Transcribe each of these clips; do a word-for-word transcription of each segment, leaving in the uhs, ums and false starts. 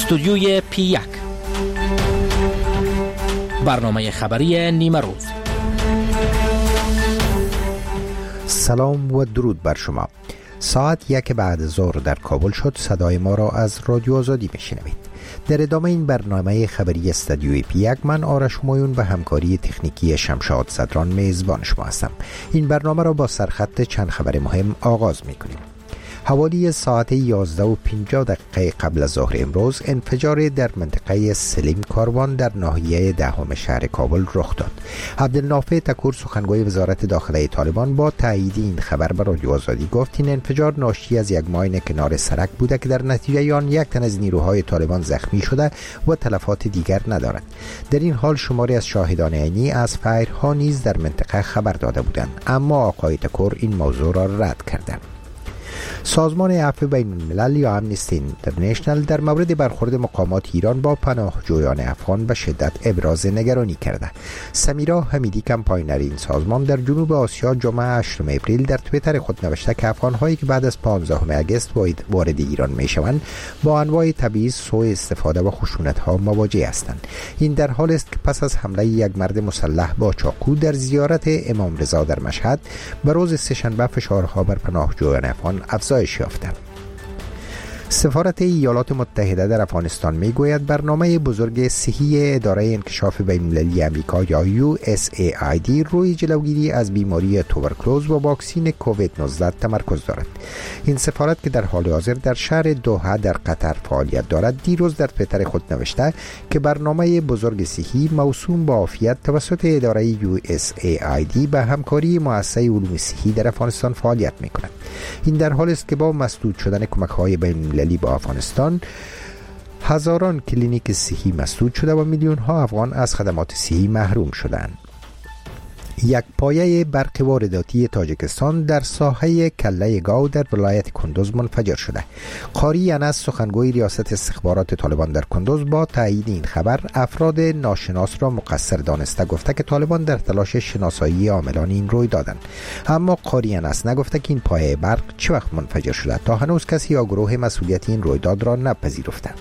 استودیوی پی یک، برنامه خبری نیمه روز. سلام و درود بر شما. ساعت یک بعد ظهر در کابل شد. صدای ما را از رادیو آزادی میشنوید. در ادامه این برنامه خبری استودیوی پی یک، من آرش همایون به همکاری تکنیکی شمشاد صدران میزبان شما هستم. این برنامه را با سرخط چند خبر مهم آغاز میکنیم. حوالی ساعت یازده و پنجاه دقیقه قبل از ظهر امروز انفجار در منطقه سلیم کاروان در ناحیه دهم شهر کابل رخ داد. عبدالنافع تکور، سخنگوی وزارت داخله طالبان، با تایید این خبر به رادیو آزادی گفت این انفجار ناشی از یک ماین کنار سرک بوده که در نتیجه آن یک تن از نیروهای طالبان زخمی شده و تلفات دیگر ندارد. در این حال شماری از شاهدان عینی از فایرها نیز در منطقه خبر داده بودند، اما آقای تکور این موضوع را رد کردند. سازمان عفو بین الملل یا امنستی اینترنشنل در مورد برخورد مقامات ایران با پناهجویان افغان به شدت ابراز نگرانی کرده. سمیرا حمیدی، کمپاینر این سازمان، در جنوب آسیا جمعه هشتم اپریل در توییتر خود نوشته که افغان‌هایی که بعد از پانزدهم آگوست وارد ایران می‌شوند با انواع تبعیض، سوء استفاده و خشونت‌ها مواجه هستند. این در حالی است که پس از حمله یک مرد مسلح با چاقو در زیارت امام رضا در مشهد به روز سه‌شنبه فشارها بر پناهجویان افغان افزایش یافته. سفارت ایالات متحده در افغانستان میگوید برنامه بزرگ صحی اداره انکشاف بین‌المللی آمریکا یا یو اس ای آی دی روی جلوگیری از بیماری توبرکلوز و واکسین کووید نوزده تمرکز دارد. این سفارت که در حال حاضر در شهر دوحه در قطر فعالیت دارد، دیروز در توییتر خود نوشته که برنامه بزرگ صحی موسوم با عافیت توسط اداره یو اس ای آی دی به همکاری مؤسسه علوم صحی در افغانستان فعالیت میکند. این در حالی است که با مسدود شدن کمک‌های بین‌المللی با افغانستان هزاران کلینیک صحی مسدود شده و میلیون ها افغان از خدمات صحی محروم شدند. یک پایه برق وارداتی تاجیکستان در ساحه کله گاو در ولایت کندوز منفجر شده. قاری انس، سخنگوی ریاست استخبارات طالبان در کندوز، با تایید این خبر افراد ناشناس را مقصر دانسته گفته که طالبان در تلاش شناسایی عاملان این روی دادند. اما قاری انس نگفته که این پایه برق چه وقت منفجر شده. تا هنوز کسی یا گروه مسئولیت این رویداد را نپذیرفته.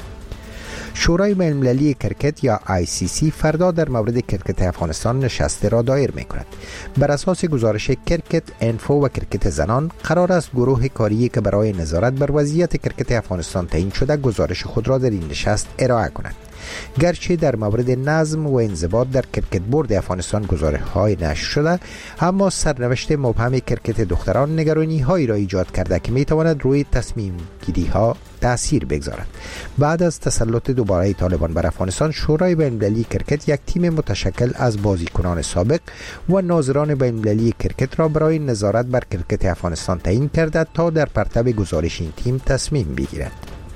شورای بین‌المللی کرکت یا آی سی سی فردا در مورد کرکت افغانستان نشسته را دایر می کند. بر اساس گزارش کرکت انفو و کرکت زنان، قرار است گروه کاری که برای نظارت بر وضعیت کرکت افغانستان تعیین شده گزارش خود را در این نشست ارائه کند. گرچه در مورد نظم و انضباط در کرکت بورد افغانستان گزارش‌های نشر شده، اما سرنوشت مبهم کرکت دختران نگرانی‌هایی را ایجاد کرده که می‌تواند روی تصمیم گیری‌ها تأثیر بگذارد. بعد از تسلط دوباره طالبان بر افغانستان، شورای بین‌المللی کرکت یک تیم متشکل از بازیکنان سابق و ناظران بین‌المللی کرکت را برای نظارت بر کرکت افغانستان تعیین کرده تا در پرتو گزارش این تیم تصمیم بگیرد.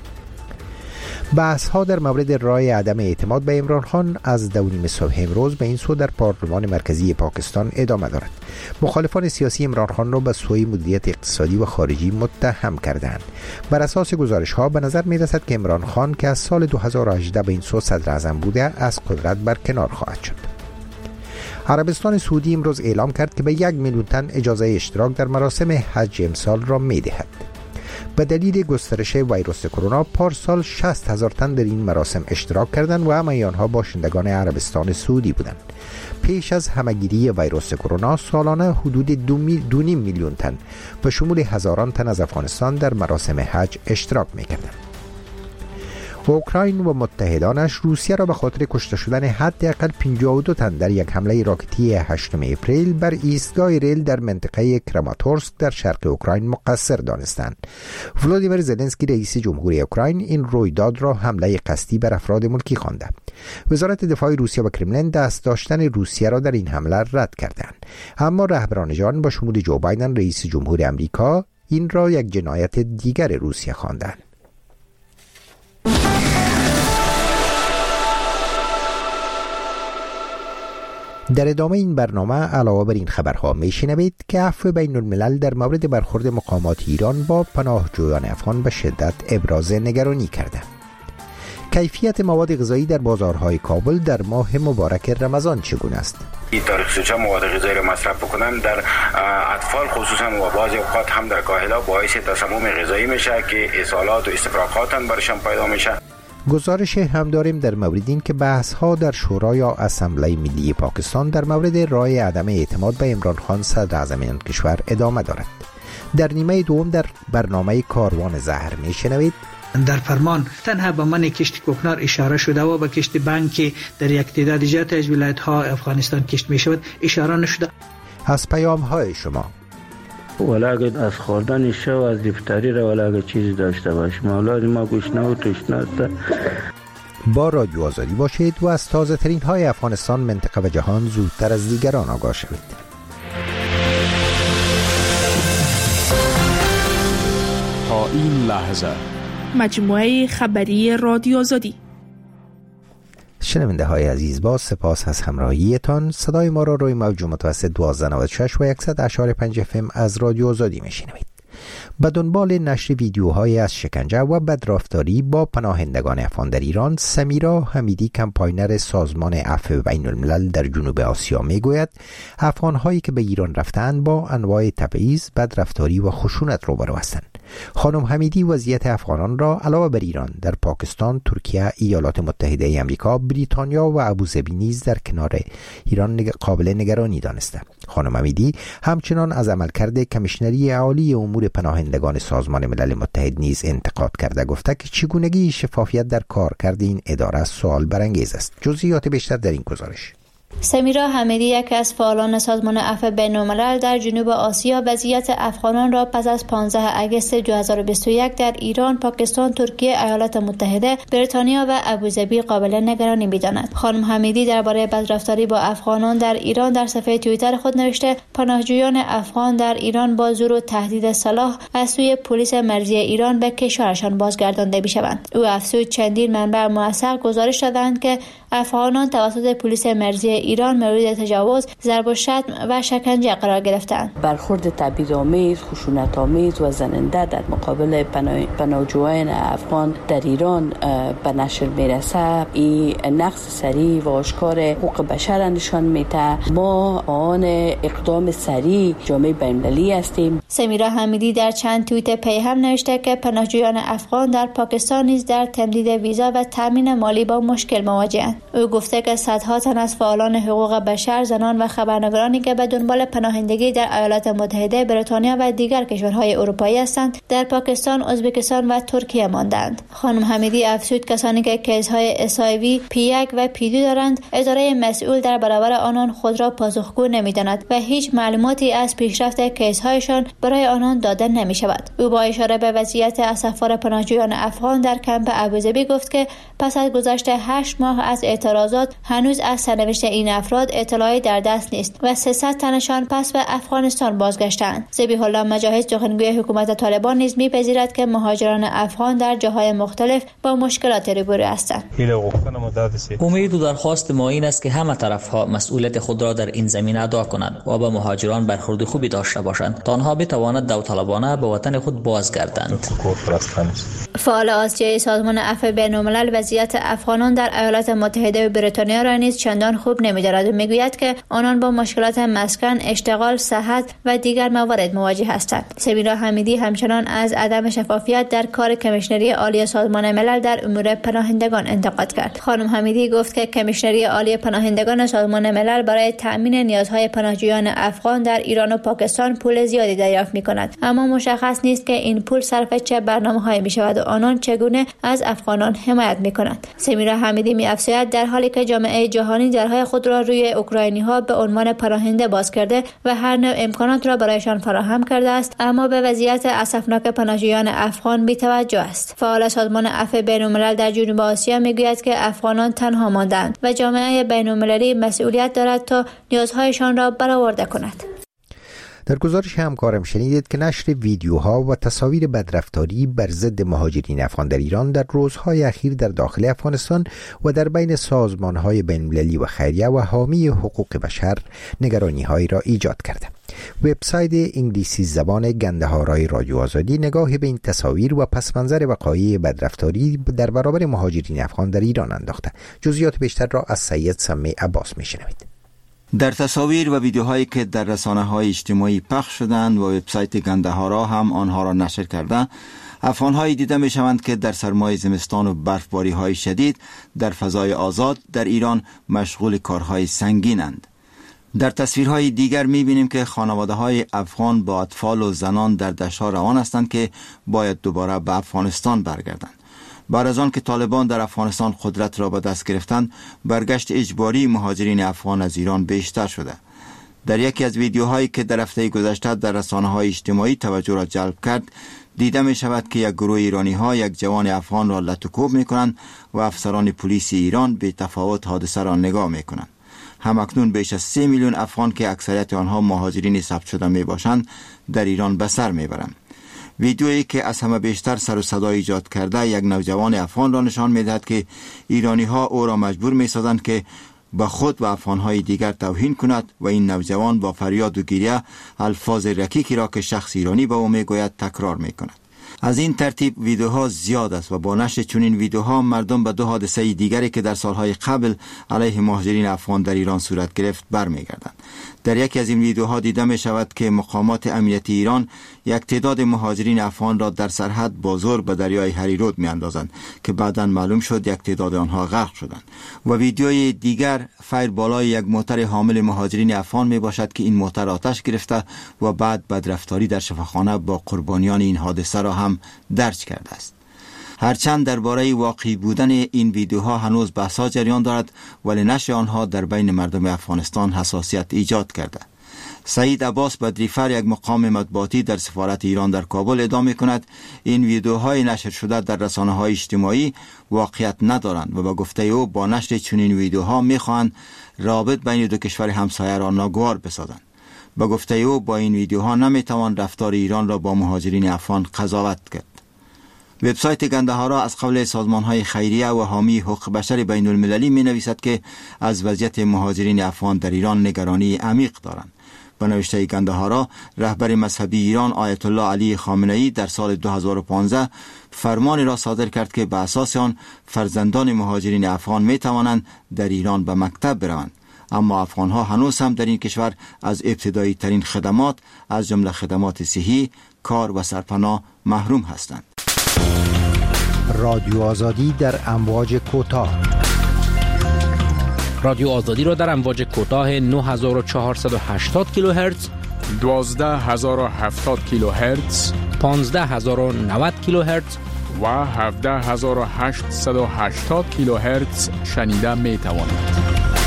بحث ها در مورد رای عدم اعتماد به عمران خان از دو نیم صبح امروز به این سو در پارلمان مرکزی پاکستان ادامه دارد. مخالفان سیاسی عمران خان را به سوء مدیریت اقتصادی و خارجی متهم کردند. بر اساس گزارش ها به نظر می رسد که عمران خان که از سال دو هزار و هجده به این سو صدر اعظم بوده، از قدرت برکنار خواهد شد. عربستان سعودی امروز اعلام کرد که به یک میلیون تن اجازه اشتراک در مراسم حج امسال را می دهد. به دلیل گسترش ویروس کرونا پارسال شصت هزار تن در این مراسم اشتراک کردند و همه آنها باشندگان عربستان سعودی بودند. پیش از همهگیری ویروس کرونا سالانه حدود دو, میل دو نیم میلیون تن به شمول هزاران تن از افغانستان در مراسم حج اشتراک می‌کردند. اوکراین و متحدانش روسیه را به خاطر کشته شدن حداقل پنجاه و دو تن در یک حمله راکتی هشتم اپریل بر ایستگاه ریل در منطقه کراماتورسک در شرق اوکراین مقصر دانستند. ولودیمیر زلنسکی، رئیس جمهوری اوکراین، این رویداد را حمله قصدی بر افراد ملکی خوانده. وزارت دفاع روسیه و کرملین دست داشتن روسیه را در این حمله رد کردند، اما رهبران جهان با شمول جو بایدن، رئیس جمهور آمریکا، این را یک جنایت دیگر روسیه خواندند. در ادامه این برنامه علاوه بر این خبرها میشنوید که عفو بین الملل در مورد برخورد مقامات ایران با پناهجویان افغان به شدت ابراز نگرانی کرده. کیفیت مواد غذایی در بازارهای کابل در ماه مبارک رمضان چگونه است؟ تاریخ سوچه مواد غذایی را مصرف بکنن در اطفال خصوصا و بعضی اوقات هم در کاهلا باعث تسمم غذایی میشه که اسهالات و استفراغات هم برشان پیدا میشه. گزارش هم داریم در مورد این که بحث ها در شورای یا اسمبلی ملی پاکستان در مورد رای عدم اعتماد به عمران خان صدر اعظم این کشور ادامه دارد. در نیمه دوم در برنامه کاروان زهر میشنوید در فرمان تنها به من کشت کوکنار اشاره شده و به کشت بنگ که در یک تعداد دیگر از ولایت ها افغانستان کشت می شود اشاره نشده. از پیام های شما ولی اگر از خوردن شو از افطاری را ولی اگر چیزی داشته باشیم اولاد ما گوشنه و تشنه است. با رادیو آزادی باشید و از تازه ترین های افغانستان، منطقه و جهان زودتر از دیگران آگاه شوید. تا این لحظه مجموعه خبری رادیو آزادی. شنونده های عزیز، با سپاس از همراهیتان. صدای ما را روی موج متوسط دوازده نود و شش و صد و اشاره پنج اف ام از رادیو آزادی میشنوید. به دنبال نشر ویدیوهای از شکنجه و بدرفتاری با پناهندگان افغان در ایران، سمیرا حمیدی، کمپاینر سازمان عفو بین الملل در جنوب آسیا میگوید افغانهایی که به ایران رفتند با انواع تبعیض، بدرفتاری و خشونت روبرو هستند. خانم حمیدی وضعیت افغانان را علاوه بر ایران در پاکستان، ترکیه، ایالات متحده ای آمریکا، بریتانیا و ابوظبی نیز در کنار ایران قابل نگرانی دانسته. خانم حمیدی همچنان از عملکرد کمیشنری عالی امور پناهندگان سازمان ملل متحد نیز انتقاد کرده، گفته که چگونگی شفافیت در کارکرد این اداره سوال برانگیز است. جزئیات بیشتر در این گزارش. سمیرا حمیدی، یکی از فعالان سازمان عفو بین الملل در جنوب آسیا، وضعیت افغانان را پس از پانزدهم آگوست دو هزار و بیست و یک در ایران، پاکستان، ترکیه، ایالات متحده، بریتانیا و ابوظبی قابل نگرانی می‌داند. خانم حمیدی درباره بدرفتاری با افغانان در ایران در صفحه توییتر خود نوشته: پناهجویان افغان در ایران با زور و تهدید سلاح از سوی پلیس مرزی ایران به کشورشان بازگردانده می‌شوند. او افزود چندین منبع موثق گزارش دادند که افغانان توسط پلیس مرزی ایران مورد تجاوز، ضرب و شتم و شکنجه قرار گرفتند. برخورد تبعیض‌آمیز، خشونت‌آمیز و زننده در مقابل پناهجویان افغان در ایران به نشر میرسه. این نقض صریح و آشکار حقوق بشر نشان میده. ما آن اقدام سریع جامعه بین‌المللی هستیم. سمیرا حمیدی در چند توییت پی هم نوشته که پناهجویان افغان در پاکستان نیز در تمدید ویزا و تامین مالی با مشکل مواجه‌اند. او گفته که صدها تن از فعالان حقوق بشر، زنان و خبرنگارانی که به دنبال پناهندگی در ایالات متحده، بریتانیا و دیگر کشورهای اروپایی هستند، در پاکستان، ازبکستان و ترکیه ماندند. خانم حمیدی افزود کسانی که کیس‌های اس آی وی، پی یک و پی دو دارند، اداره مسئول در برابر آنان خود را پاسخگو نمی‌داند و هیچ معلوماتی از پیشرفت کیس‌هایشان برای آنان داده نمی‌شود. او با اشاره به وضعیت اسفار پناهجویان افغان در کمپ ابوظبی گفت که پس از گذشت هشت ماه از اعتراضات هنوز از سرنوشت این افراد اطلاعی در دست نیست و سیصد تنشان پس به افغانستان بازگشتند. ذبیح الله مجاهد، سخنگوی حکومت طالبان، نیز می‌پذیرد که مهاجران افغان در جاهای مختلف با مشکلات روبرو هستند. امید و درخواست ما این است که همه طرف‌ها مسئولیت خود را در این زمینه ادا کنند و با مهاجران برخورد خوبی داشته باشند تا آنها بتوانند داوطلبانه به وطن خود بازگردند. فعال آسیایی سازمان عفو بین الملل وضعیت افغانان در ایالات متحده و بریتانیا را نیز چندان خوب نمی‌دارد و میگوید که آنان با مشکلات مسکن، اشتغال، صحت و دیگر موارد مواجه هستند. سمیرا حمیدی همچنان از عدم شفافیت در کار کمیشنری عالی سازمان ملل در امور پناهندگان انتقاد کرد. خانم حمیدی گفت که کمیشنری عالی پناهندگان سازمان ملل برای تأمین نیازهای پناهجویان افغان در ایران و پاکستان پول زیادی دریافت می‌کند، اما مشخص نیست که این پول صرف چه برنامه‌هایی می‌شود و آنان چگونه از افغانان حمایت می‌کنند. سمیرا حمیدی می‌افزاید در حالی که جامعه جهانی درهای خود را روی اوکراینی‌ها به عنوان پناهنده باز کرده و هر نوع امکانات را برایشان فراهم کرده است، اما به وضعیت اسفناک پناهجویان افغان بی‌توجه است. فعال سازمان عفو بین‌الملل در جنوب آسیا میگوید که افغانان تنها ماندند و جامعه بین‌المللی مسئولیت دارد تا نیازهایشان را برآورده کند. در گزارش همکارم شنیدید که نشر ویدیوها و تصاویر بدرفتاری بر ضد مهاجرین افغان در ایران در روزهای اخیر در داخل افغانستان و در بین سازمانهای بین‌المللی و خیریه و حامی حقوق بشر نگرانی‌هایی را ایجاد کرده. وبسایت انگلیسی زبان گندهارای رادیو آزادی نگاهی به این تصاویر و پس‌منظر وقایع بدرفتاری در برابر مهاجرین افغان در ایران انداخته. جزئیات بیشتر را از سید سمی عباس می‌شنوید. در تصاویر و ویدیوهایی که در رسانه‌های اجتماعی پخش شدند و وبسایت گندهارا هم آنها را نشر کرده، افغان‌هایی دیده می‌شوند که در سرمای زمستان و برفباری‌های شدید در فضای آزاد در ایران مشغول کارهای سنگینند. در تصویرهای دیگر می‌بینیم که خانواده‌های افغان با اطفال و زنان در دشت‌ها روان هستند که باید دوباره به افغانستان برگردند. بعد از آن که طالبان در افغانستان قدرت را به دست گرفتند، برگشت اجباری مهاجرین افغان از ایران بیشتر شده. در یکی از ویدیوهایی که در هفته گذشته در رسانه‌های اجتماعی توجه را جلب کرد، دیده می شود که یک گروه ایرانی ها یک جوان افغان را لط و کوب می کنند و افسران پلیس ایران به تفاوت حادثه را نگاه می کنند. همکنون بیش از سه میلیون افغان که اکثریت آنها مهاجرین ثبت شده می باشند در ایران به سر می برند. ویدیویی که از همه بیشتر سر و صدا ایجاد کرده یک نوجوان افغان را نشان می دهد که ایرانی ها او را مجبور می سازند که با خود و افغان‌های دیگر توهین کند و این نوجوان با فریاد و گریه الفاظ رکیکی را که شخص ایرانی به او میگوید تکرار میکند. از این ترتیب ویدیوها زیاد است و با نشر چنین ویدیوها مردم به دو حادثه دیگری که در سالهای قبل علیه مهاجرین افغان در ایران صورت گرفت برمیگردند. در یکی از این ویدیوها دیده می شود که مقامات امنیتی ایران یک تعداد مهاجرین افغان را در سرحد با زور به دریای هریرود می اندازند که بعداً معلوم شد یک تعداد آنها غرق شدند. و ویدیوی دیگر فیر بالای یک موتر حامل مهاجرین افغان می باشد که این موتر آتش گرفته و بعد بدرفتاری در شفاخانه با قربانیان این حادثه را هم درج کرده است. هرچند درباره واقعی بودن این ویدیوها هنوز بحث‌ها جریان دارد، ولی نشر آنها در بین مردم افغانستان حساسیت ایجاد کرده. سعید عباس بدریفر، یک مقام مطبوعاتی در سفارت ایران در کابل، ادعا می‌کند این ویدیوهای نشر شده در رسانه‌های اجتماعی واقعیت ندارند و با گفته او با نشر چنین ویدیوها می‌خواهند رابط بین دو کشور همسایه را ناگوار بسازند. با گفته او با این ویدیوها نمی‌توان رفتار ایران را با مهاجرین افغان قضاوت کرد. وبسایت گندهارا از قبل سازمان‌های خیریه و حامی حقوق بشر بین المللی می‌نویسد که از وضعیت مهاجرین افغان در ایران نگرانی عمیق دارند. به نوشته گندهارا، رهبر مذهبی ایران آیت الله علی خامنه‌ای در سال دو هزار و پانزده فرمانی را صادر کرد که به اساس آن فرزندان مهاجرین افغان می‌توانند در ایران به مکتب بروند، اما افغان‌ها هنوز هم در این کشور از ابتدایی ترین خدمات از جمله خدمات صحی، کار و سرپناه محروم هستند. رادیو آزادی در امواج کوتاه. رادیو آزادی را در امواج کوتاه نه هزار و چهارصد و هشتاد کیلوهرتز، دوازده هزار و هفتاد کیلوهرتز، پانزده هزار و نود کیلوهرتز و هفده هزار و هشتصد و هشتاد کیلوهرتز شنیده می توانید.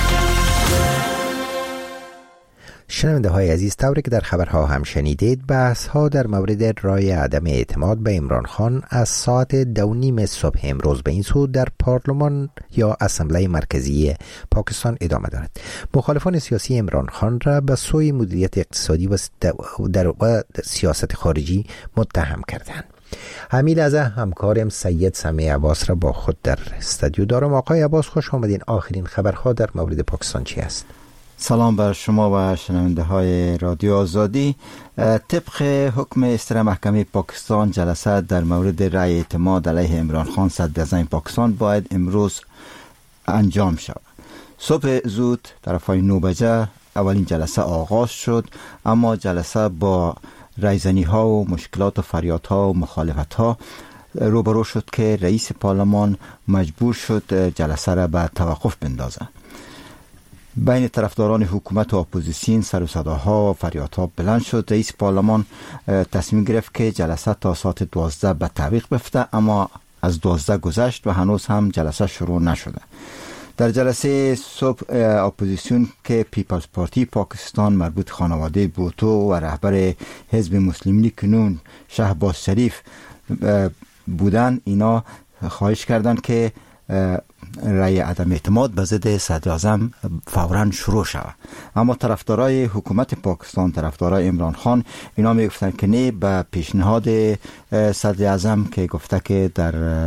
شنونده های عزیز، طوری که در خبرها هم شنیدید، بحث ها در مورد رای عدم اعتماد به عمران خان از ساعت دو نیم صبح امروز به این سو در پارلمان یا اسمبلی مرکزی پاکستان ادامه دارد. مخالفان سیاسی عمران خان را به سوی مدیریت اقتصادی و در و سیاست خارجی متهم کردند. همین از همکارم سید سمیع عباس را با خود در استودیو دارم. آقای عباس، خوش آمدین. آخرین خبرها در مورد پاکستان چی است؟ سلام بر شما و شنونده های رادیو آزادی. طبق حکم استر محکمه پاکستان، جلسه در مورد رأی اعتماد علیه عمران خان صدر اعظم پاکستان باید امروز انجام شود. صبح زود طرفای نه بجه اولین جلسه آغاز شد، اما جلسه با رایزنی ها و مشکلات و فریاد ها و مخالفت ها روبرو شد که رئیس پارلمان مجبور شد جلسه را به توقف بندازه. بین طرفداران حکومت و اپوزیسیون سر و صداها و فریادها بلند شد. رئیس پارلمان تصمیم گرفت که جلسه تا ساعت دوازده به تعویق بفته، اما از دوازده گذشت و هنوز هم جلسه شروع نشده. در جلسه صبح اپوزیسیون که پیپلز پارتی پاکستان مربوط خانواده بوتو و رهبر حزب مسلم لیگ نون شهباز شریف بودن، اینا خواهش کردند که رأی عدم اعتماد به ضد صدر اعظم فوراً شروع شود. اما طرفدارای حکومت پاکستان، طرفدارای عمران خان، اینا میگفتن که نه به پیشنهاد صدر اعظم که گفته که در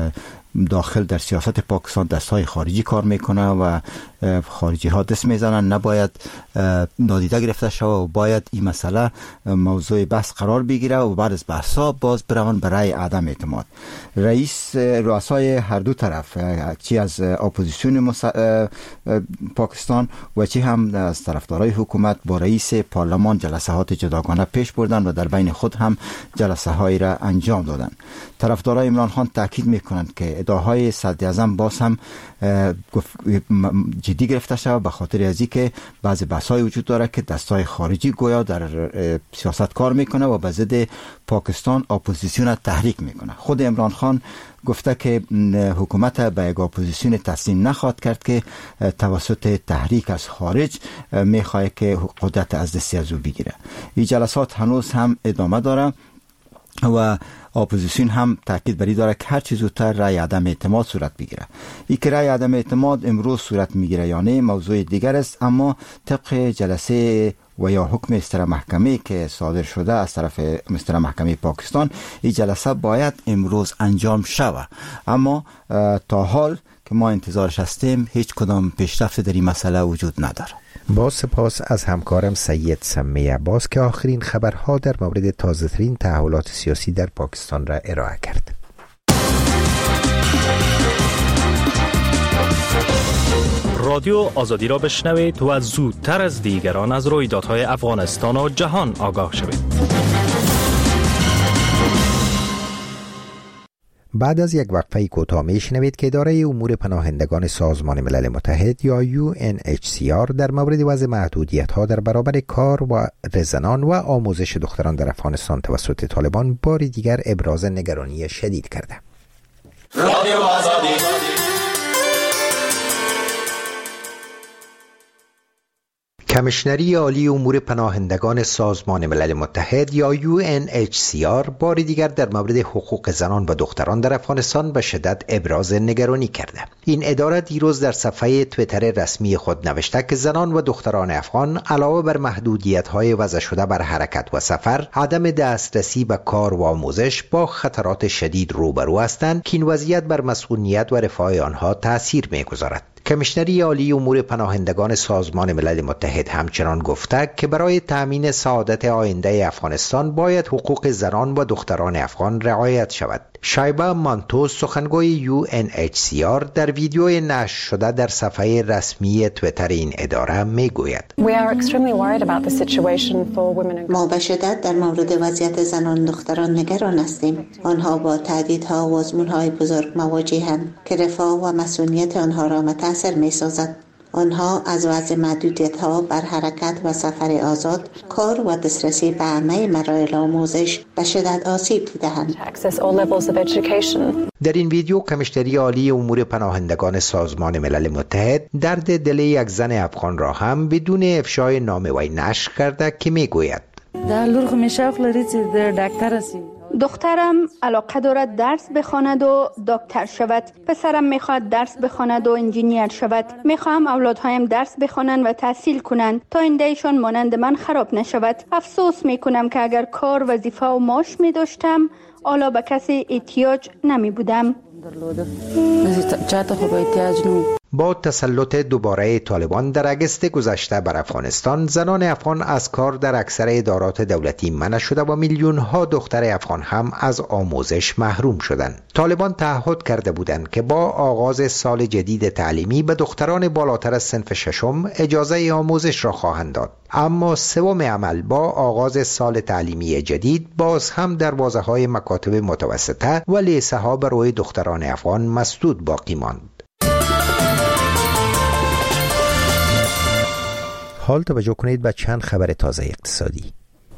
داخل در سیاست پاکستان دستهای خارجی کار میکنه و خارجی ها دست میزنن، نباید نادیده گرفته شود و باید این مسئله موضوع بحث قرار بگیره و بعد از بحثا باز بروند برای عدم اعتماد. رئیس رؤسای هر دو طرف، چی از اپوزیسیون مس... پاکستان و چی هم از طرفدارای حکومت، با رئیس پارلمان جلسات جداگانه پیش بردن و در بین خود هم جلسه هایی را انجام دادن. طرفدارای عمران خان تاکید میکنند که ادعاهای صدراعظم باز هم جدی گرفته شود، به خاطر از اینکه بعضی بحث‌های وجود داره که دستای خارجی گویا در سیاست کار میکنه و به ضد پاکستان اپوزیسیون تحریک میکنه. خود عمران خان گفته که حکومت به یک اپوزیسیون تسلیم نخواهد کرد که توسط تحریک از خارج میخواد که قدرت از دست از او بگیره. این جلسات هنوز هم ادامه داره و اپوزیسیون هم تاکید بر این داره که هر چه زودتر رای عدم اعتماد صورت بگیره. این که رای عدم اعتماد امروز صورت میگیره یا نه موضوع دیگر است، اما طبق جلسه و یا حکم استر محکمه که صادر شده از طرف استر محکمه پاکستان، این جلسه باید امروز انجام شود، اما تا حال که ما انتظارش هستیم هیچ کدام پیشرفت در این مسئله وجود نداره. با سپاس از همکارم سید سمی عباس که آخرین خبرها در مورد تازه‌ترین تحولات سیاسی در پاکستان را ارائه کرد. رادیو آزادی را بشنوید و زودتر از دیگران از رویدادهای افغانستان و جهان آگاه شوید. بعد از یک وقفه کوتاه میشنوید که اداره امور پناهندگان سازمان ملل متحد یا یو ان اچ سی آر در مورد وضع محدودیت‌ها در برابر کار و زنان و آموزش دختران در افغانستان توسط طالبان بار دیگر ابراز نگرانی شدید کرده. رادیو آزادی کمیشنری عالی امور پناهندگان سازمان ملل متحد یا یو ان اچ سی آر بار دیگر در مورد حقوق زنان و دختران در افغانستان به شدت ابراز نگرانی کرده. این اداره دیروز در صفحه توییتر رسمی خود نوشته که زنان و دختران افغان علاوه بر محدودیت‌های وضع شده بر حرکت و سفر، عدم دسترسی به کار و آموزش با خطرات شدید روبرو هستند که این وضعیت بر مسئولیت و رفاه آنها تأثیر می‌گذارد. کمیشنری عالی امور پناهندگان سازمان ملل متحد همچنان گفته که برای تأمین سعادت آینده افغانستان باید حقوق زنان و دختران افغان رعایت شود. شایبه مانتوس سخنگوی یو ان اچ سی آر در ویدیو نشر شده در صفحه رسمی توییتر این اداره میگوید: ما به شدت در مورد وضعیت زنان و دختران نگران هستیم. آنها با تهدیدها و آزمون‌های بزرگ مواجه‌اند که رفاه و مسئولیت آنها را متاثر می‌سازد. آنها از وضع محدودیت‌ها بر حرکت و سفر آزاد، کار و دسترسی به همه مراحل آموزش به شدت آسیب دیده‌اند. در این ویدیو کمیشنری عالی امور پناهندگان سازمان ملل متحد درد دل یک زن افغان را هم بدون افشای نام وی نشر کرده که میگوید: دخترم علاقه دارد درس بخواند و دکتر شود. پسرم میخواد درس بخواند و انجینیر شود. میخوام اولادهایم درس بخوانند و تحصیل کنند تا آیندهشان مانند من خراب نشود. افسوس میکنم که اگر کار، وظیفه و معاش میداشتم، حالا به کسی احتیاج نمی بودم. با تسلط دوباره طالبان در اگست گذشته بر افغانستان، زنان افغان از کار در اکثر ادارات دولتی منع شده و میلیون ها دختر افغان هم از آموزش محروم شدند. طالبان تعهد کرده بودند که با آغاز سال جدید تعلیمی به دختران بالاتر از صنف ششم اجازه آموزش را خواهند داد. اما سوم عمل با آغاز سال تعلیمی جدید باز هم دروازه های مکاتب متوسطه و لیسه ها بر روی دختران افغان مسدود باقی ماند. حال توجه کنید به چند خبر تازه اقتصادی.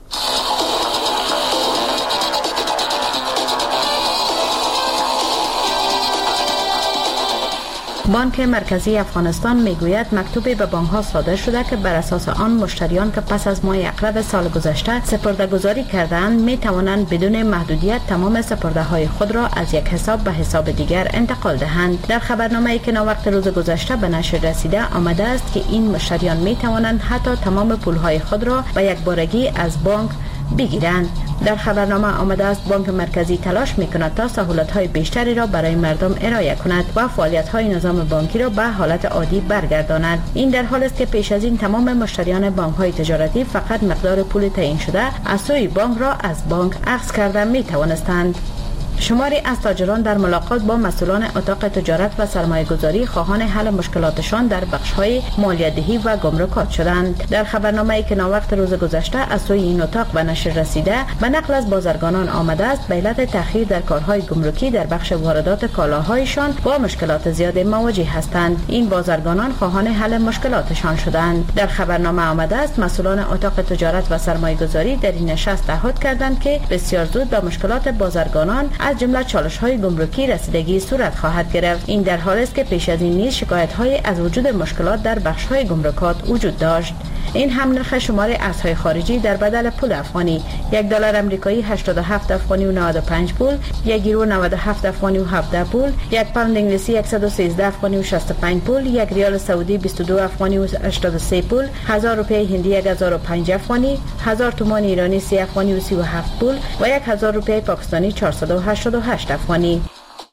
بانک مرکزی افغانستان میگوید مکتوبی به بانک‌ها صادر شده که بر اساس آن مشتریان که پس از ماه اکرد سال گذشته سپرده‌گذاری کردند می توانند بدون محدودیت تمام سپرده‌های خود را از یک حساب به حساب دیگر انتقال دهند. در خبرنامه‌ای که ناوقت روز گذشته به نشر رسیده آمده است که این مشتریان می توانند حتی تمام پول‌های خود را به یک بارگی از بانک بگیرند. در خبرنامه آمده است بانک مرکزی تلاش می‌کند تا سهولت‌های بیشتری را برای مردم ارائه کند و فعالیت‌های نظام بانکی را به حالت عادی برگرداند. این در حالی است که پیش از این تمام مشتریان بانک‌های تجارتی فقط مقدار پول تعیین شده از سوی بانک را از بانک اخذ کرده می‌توانستند. شماری از تاجران در ملاقات با مسئولان اتاق تجارت و سرمایه‌گذاری خواهان حل مشکلاتشان در بخش‌های مالیات‌دهی و گمرکات شدند. در خبرنامه‌ای که ناوقت روز گذشته از سوی این اتاق به نشر رسیده به نقل از بازرگانان آمده است به علت تأخیر در کارهای گمرکی در بخش واردات کالاهایشان با مشکلات زیاد مواجه هستند. این بازرگانان خواهان حل مشکلاتشان شدند. در خبرنامه آمده است مسئولان اتاق تجارت و سرمایه‌گذاری در این نشست تعهد کردند که بسیار زود به مشکلات بازرگانان از جمله چالش‌های گمرکی رسیدگی صورت خواهد گرفت. این در حالی است که پیش از این نیز شکایت‌های از وجود مشکلات در بخش‌های گمرکات وجود داشت. این هم نرخ شمار ارزهای خارجی در بدل پول افغانی: یک دلار آمریکایی هشتاد و هفت افغانی و نود و پنج پول، یک یورو نود و هفت افغانی و هفده پول، یک پوند انگلیسی صد و سیزده افغانی و شصت و پنج پول، یک ریال سعودی بیست و دو افغانی و هشتاد و سه پول، هزار روپیه هندی هزار و پنج افغانی، هزار تومان ایرانی سی افغانی و سی و هفت پول و یک هزار روپیه پاکستانی چهارصد و هشتاد و هشت افغانی.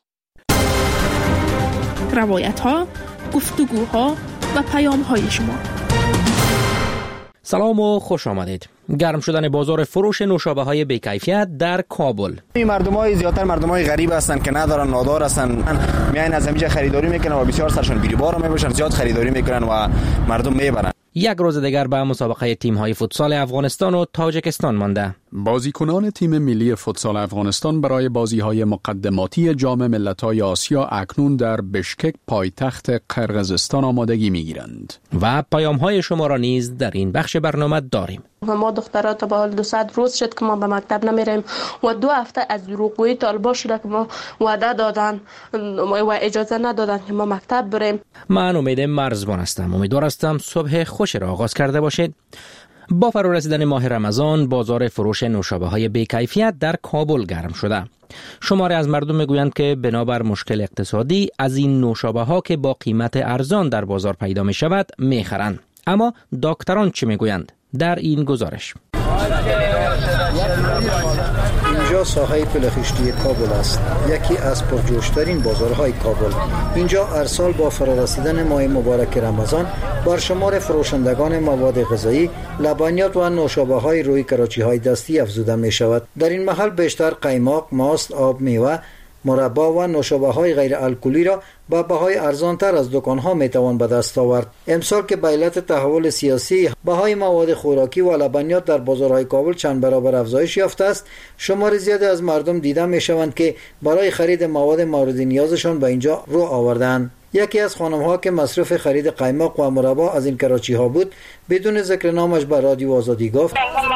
روایت ها، گفتگوها و پیام های شما. سلام و خوش آمدید. گرم شدن بازار فروش نوشابه های بی‌کیفیت در کابل. این مردمای زیاتر مردمای غریب هستند که ندارن، نادار هستند، میاین از اینجا خریداری میکنن و بسیار سرشون بی‌بار میباشن، زیاد خریداری میکنن و مردم میبرن. یک روز دیگر به مسابقه تیم‌های فوتسال افغانستان و تاجیکستان مانده. بازیکنان تیم ملی فوتسال افغانستان برای بازی‌های مقدماتی جام ملت‌های آسیا اکنون در بشکک پایتخت قرقیزستان آمادگی می‌گیرند. و پیام‌های شما را نیز در این بخش برنامه داریم. ما دخترات با حال دویست روز شد که ما به مکتب نمیریم و دو هفته از دروغگویی طالبا شده که ما وعده دادن و اجازه ندادن که ما مکتب بریم. من امید مرزبان هستم. امیدوار هستم صبح خوش را آغاز کرده باشید. با فرا رسیدن ماه رمضان بازار فروش نوشابه های بی‌کیفیت در کابل گرم شده. شماری از مردم میگویند که بنابر مشکل اقتصادی از این نوشابه ها که با قیمت ارزان در بازار پیدا می شود میخرند. اما دکتران چی میگویند؟ در این گزارش. اینجا ساحه پلخشتی کابل است، یکی از پرجوشترین بازارهای کابل. اینجا ارسال با فرارسیدن ماه مبارک رمضان بر شمار فروشندگان مواد غذایی، لبنیات و نوشابه های روی کراچی های دستی افزوده می شود. در این محل بیشتر قیماق، ماست، آب میوه، مربا و نوشابه های غیر الکلی را با بهای ارزان تر از دکان ها می توان به دست آورد. امسال که به علت تحول سیاسی بهای مواد خوراکی و لبنیات در بازارهای کابل چند برابر افزایش یافته است، شمار زیادی از مردم دیده می شوند که برای خرید مواد مورد نیازشان به اینجا رو آوردند. یکی از خانم ها که مصرف خرید قیماق و مربا از این کراچی ها بود بدون ذکر نامش به رادیو آزادی گفت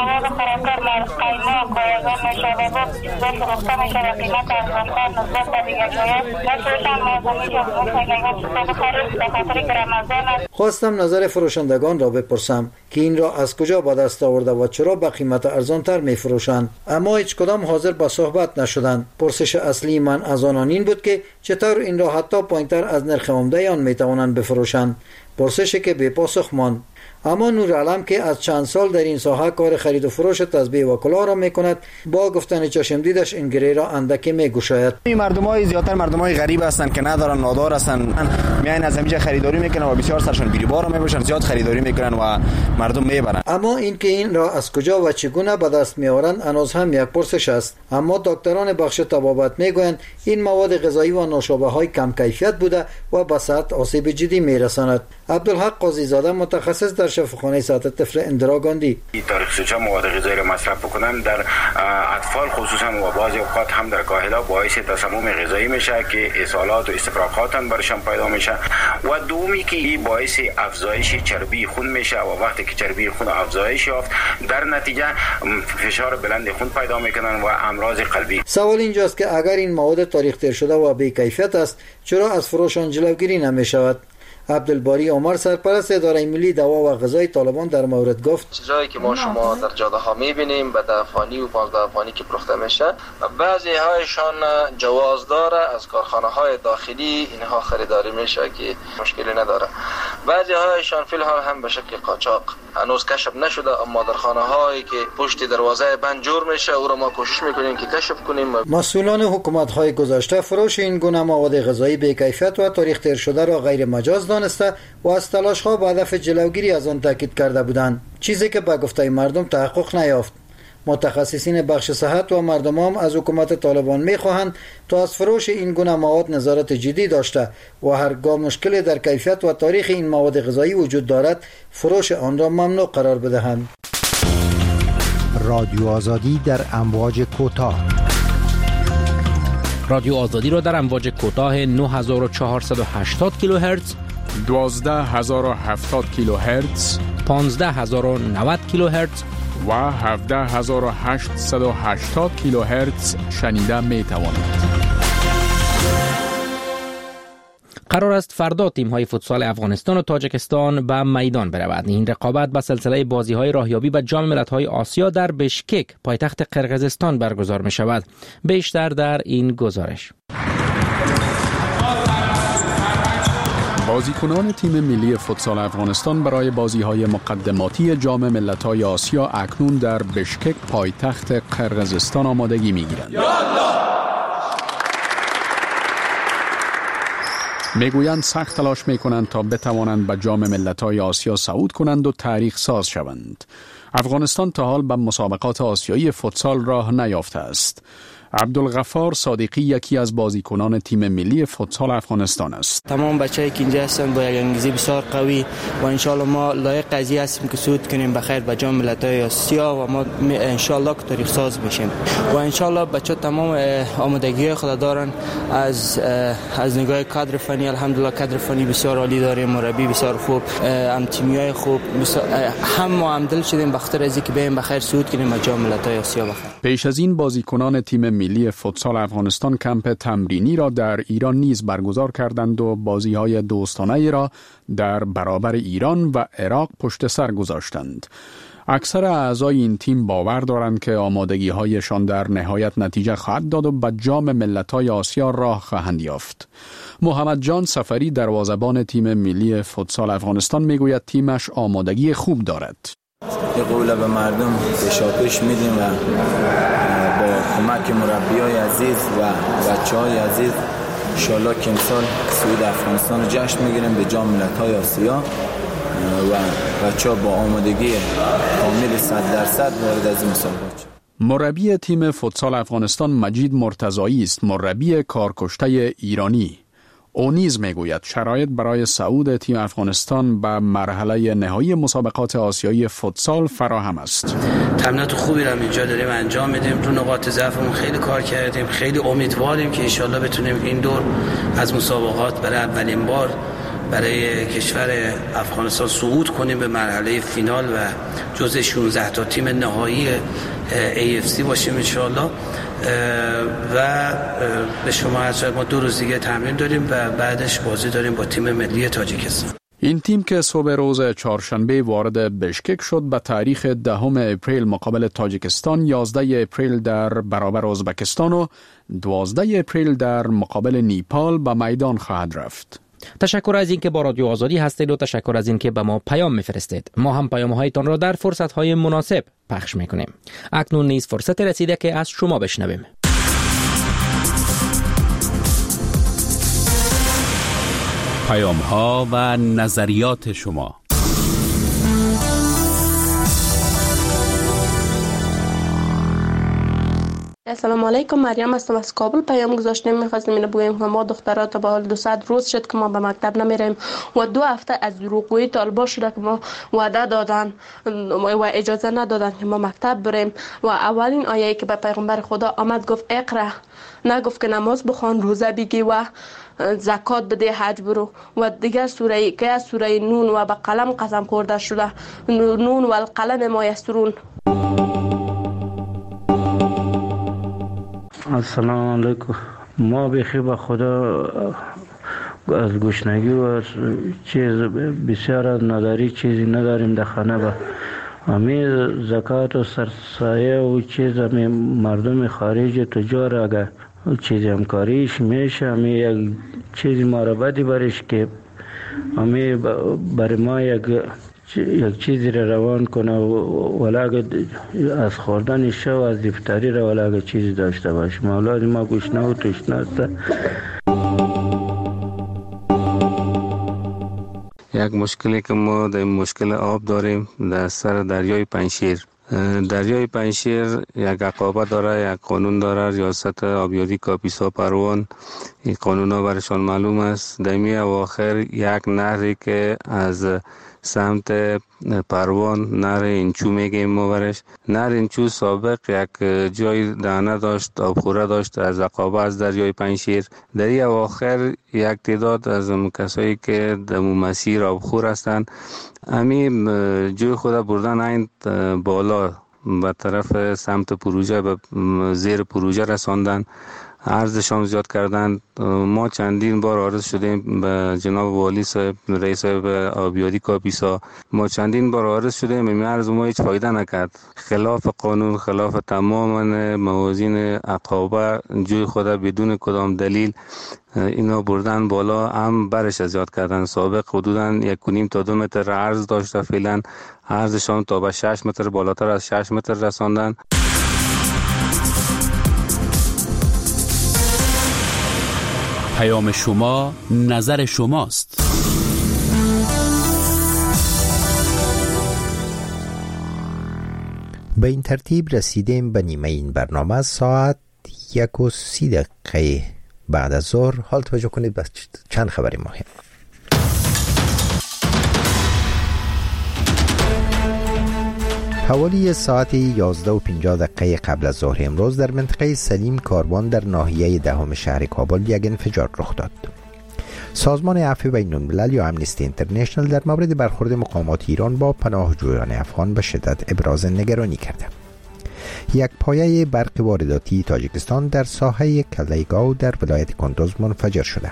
خواستم نظر فروشندگان را بپرسم که این را از کجا به دست آورده و چرا به قیمت ارزان تر می فروشند، اما هیچ کدام حاضر به صحبت نشدند. پرسش اصلی من از آنان این بود که چطور این را حتی پایین‌تر از نرخ عمده آن می توانند بفروشند. پرسشی که بی پاسخ ماند. اما نورعلم که از چند سال در این ساحه کار خرید و فروش تسبیح و کلاه را میکند، با گفتن چشم دیدش این گره را اندکی میگشاید. این مردمای زیاتر مردمای غریب هستند که ندارن، نادار هستند، میاین از اینجا خریداری میکنن و بسیار سرشون بی‌بار میباشن، زیاد خریداری میکنن و مردم میبرن. اما این که این را از کجا و چگونه به دست میآورند هنوز هم یک پرسش است. اما دکتران بخش طبابت میگویند این مواد غذایی و نوشابه های کم کیفیت بوده و به صحت آسیب جدی میرساند. عبدالحق قاضی زاده متخصص در شفاخانه ساعت طفل اندرا گاندی: تاریخچه مواد غذایی را مصرف بکنن در اطفال خصوصا و بعضی اوقات هم در کاهلا باعث تسمم غذایی میشه که اسهالات و استفراغات هم برشان پیدا میشه و دومی که این باعث افزایش چربی خون میشه و وقتی که چربی خون افزایش یافت در نتیجه فشار بلند خون پیدا میکنن و امراض قلبی. سوال اینجاست که اگر این مواد تاریخ تیر شده و بی کیفیت است چرا از فروش آن جلوگیری نمیشود؟ عبدالباری عمر سرپرست اداره ملی دوا و غذای طالبان در مورد گفت: چیزایی که ما شما در جاده ها میبینیم به ده افغانی و پانزده افغانی که فروخته میشه، بعضی هایشان جواز داره، از کارخانه های داخلی اینها خریداری میشه که مشکلی نداره. بعضی هایشان فی الحال هم به شکل قاچاق هنوز کشف نشده، اما در خانه هایی که پشت دروازه بند جور میشه او را ما کوشش میکنیم که کشف کنیم. مسئولان حکومت های گذشته فروش این گونه مواد غذایی بی کیفیت و تاریخ تیر شده را غیر مجاز دانسته و از تلاش ها به هدف جلوگیری از آن تاکید کرده بودند، چیزی که به گفته مردم تحقق نیافت. متخصصین بخش صحت و مردم هم از حکومت طالبان می‌خواهند تا از فروش این گونه مواد نظارت جدی داشته و هرگاه مشکلی در کیفیت و تاریخ این مواد غذایی وجود دارد فروش آن را ممنوع قرار بدهند. رادیو آزادی در امواج کوتاه. رادیو آزادی را در امواج کوتاه نه هزار و چهارصد و هشتاد کیلوهرتز، دوازده هزار و هفتاد کیلوهرتز، پانزده هزار و نود کیلوهرتز و هفده هزار و هشتصد و هشتاد کیلوهرتز شنیده می توانید. قرار است فردا تیم‌های فوتسال افغانستان و تاجیکستان به میدان برود. این رقابت به سلسله بازی‌های راهیابی به جام ملت‌های آسیا در بشکک پایتخت قرقیزستان برگزار می‌شود. بیشتر در این گزارش. بازیکنان تیم ملی فوتسال افغانستان برای بازی‌های مقدماتی جام ملت‌های آسیا اکنون در بشکک پایتخت قرقیزستان آمادگی می‌گیرند. میگویند سخت تلاش می‌کنند تا بتوانند به جام ملت‌های آسیا صعود کنند و تاریخ ساز شوند. افغانستان تا حال به مسابقات آسیایی فوتسال راه نیافته است. عبدالغفار صادقی یکی از بازیکنان تیم ملی فوتسال افغانستان است. تمام بچه‌ای که اینجا هستند با یک انگیزه بسیار قوی و ان شاء الله ما لایق قضیه هستیم که صعود کنیم بخیر به جام ملت‌های آسیا و ما ان شاء الله که تاریخ ساز بشیم و ان شاء الله بچه‌ها تمام آمادگی خود دارن. از از نگاه کادر فنی الحمدلله کادر فنی بسیار عالی داریم، مربی بسیار خوب، هم تیمیای خوب، هم ما هم دل شدیم بخاطر از اینکه بریم بخیر صعود کنیم به جام ملت‌های آسیا بخیر. پیش از این بازیکنان تیم ملی فوتسال افغانستان کمپ تمرینی را در ایران نیز برگزار کردند و بازی‌های دوستانه را در برابر ایران و عراق پشت سر گذاشتند. اکثر اعضای این تیم باور دارند که آمادگی‌هایشان در نهایت نتیجه خواهد داد و به جام ملت‌های آسیا راه خواهند یافت. محمد جان سفری دروازه‌بان تیم ملی فوتسال افغانستان میگوید تیمش آمادگی خوب دارد. یه قول به مردم پیشاپیش میدیم و با کمک مربیای عزیز و بچه‌های عزیز انشالله که امسال صعود افغانستان رو جشن میگیریم به جام ملت‌های آسیا و بچه‌ها با آمادگی کامل صد درصد وارد از این مسابقات. مربی تیم فوتسال افغانستان مجید مرتضایی است، مربی کارکشته ایرانی. او نیز میگوید شرایط برای صعود تیم افغانستان به مرحله نهایی مسابقات آسیایی فوتسال فراهم است. تمرینات خوبی را اینجا داریم انجام میدیم، رو نقاط ضعفمون خیلی کار کردیم، خیلی امیدواریم که ان شاءالله بتونیم این دور از مسابقات برای اولین بار برای کشور افغانستان صعود کنیم به مرحله فینال و جزء شانزده تا تیم نهایی ای اف سی باشیم ان شاءالله. و به شما عرض ما دو روز دیگه تمرین داریم و بعدش بازی داریم با تیم ملی تاجیکستان. این تیم که صبح روز چهارشنبه وارد بشکک شد به تاریخ دهم اپریل مقابل تاجیکستان، یازده اپریل در برابر ازبکستان و دوازده اپریل در مقابل نیپال به میدان خواهد رفت. تشکر از اینکه با رادیو آزادی هستید و تشکر از اینکه به ما پیام میفرستید. ما هم پیام‌هایتان را در فرصت‌های مناسب پخش می‌کنیم. اکنون نیز فرصت رسیده که از شما بشنویم. پیام‌ها و نظریات شما. السلام علیکم، مریم هستم از کابل. پیام گذاشتیم می‌خواستیم اینو بگیم که ما دخترها تا به حال دو ساعت روز شد که ما به مکتب نمیریم و دو هفته از دروغگویی طالبا شده که ما وعده دادن و اجازه ندادن که ما مکتب بریم و اولین آیه‌ای که به پیغمبر خدا آمد گفت اقرا، نگفت که نماز بخوان، روزه بگی و زکات بده، حج برو. و دیگر سوره که از سوره نون و به قلم قسم خورده شده، نون و القلم ما یسرون. السلام علیکم. ما بخی به خدا از گشنگی و چیز بسیار از نداری چیزی نداریم در خانه. با همین زکات و سرسایه و چیز همین مردم خارج تجار اگر چیزی همکاریش میشه، همین یک چیزی ما را بدی برش که امی برای ما یک یک چیزی را روان کنه ولا از خوردن شو از افطاری را ولا چیزی داشته باشه. اولاد ما گوشنه و تشنه است. یک مشکلی که ما در مشکل آب داریم در سر دریای پنجشیر. دریای پنجشیر یک عقابه داره، یک قانون داره، ریاست آبیاری کاپیسا پروان. این قانون ها برشان معلوم است. در می اواخر یک نهری که از سمت پروان، نهر انچو میگیم ما برش، نهر انچو سابق یک جای دانه داشت، آبخوره داشت از عقابه از دریای پنجشیر. در این اواخر یک تعداد از کسایی که در مسیر آبخور هستند امی جای خود بردن این بالا به طرف سمت پروژه، به زیر پروژه رساندن، عرضشان زیاد کردند. ما چندین بار عرض شدیم به جناب والی صاحب، رئیس صاحب آبیاری کاپیسا، ما چندین بار عرض شدیم، این عرض ما هیچ فایده نکرد. خلاف قانون، خلاف تمام موازین عقابه، جوی خود بدون کدام دلیل اینا بردن بالا، هم برش زیاد کردن. سابق حدوداً یک و نیم تا دو متر عرض داشته، فعلا عرضشان تا به شش متر، بالاتر از شش متر رساندن. پیام شما، نظر شماست. به این ترتیب رسیدیم به نیمه این برنامه. ساعت یک و سی دقیقه بعد از ظهر. حال توجه کنید به چند خبری مهم. حوالی ساعت یازده و پنجاه دقیقه قبل از ظهر امروز در منطقه سلیم کاروان در ناحیه دهم شهر کابل یک انفجار رخ داد. سازمان عفو بین الملل یا امنستی اینترنشنال در مورد برخورد مقامات ایران با پناهجویان افغان به شدت ابراز نگرانی کرده. یک پایه برق وارداتی تاجیکستان در ساحه کلیگاو در ولایت کندوز منفجر شده.